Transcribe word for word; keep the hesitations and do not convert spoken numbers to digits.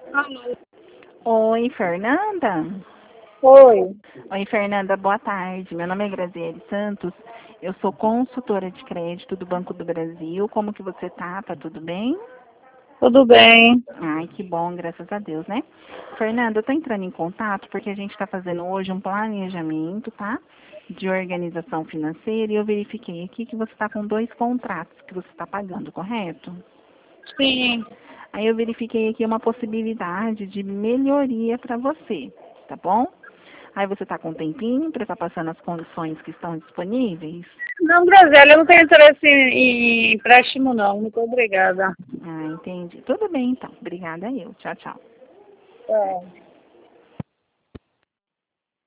Alô? Oi, Fernanda? Oi, Oi, Fernanda, boa tarde. Meu nome é Graziele Santos. Eu sou consultora de crédito do Banco do Brasil. Como que você tá? Tá tudo bem? tudo bem? Ai, que bom, graças a Deus, né? Fernanda, eu tô entrando em contato porque a gente está fazendo hoje um planejamento, tá? De organização financeira e eu verifiquei aqui que você está com dois contratos que você está pagando, correto? Sim, Aí eu verifiquei aqui uma possibilidade de melhoria para você, tá bom? Aí você está com um tempinho para estar passando as condições que estão disponíveis? não, Graziela, eu não tenho interesse em empréstimo, não. Muito obrigada. Ah, entendi. Tudo bem, então. Obrigada eu. Tchau, tchau. É.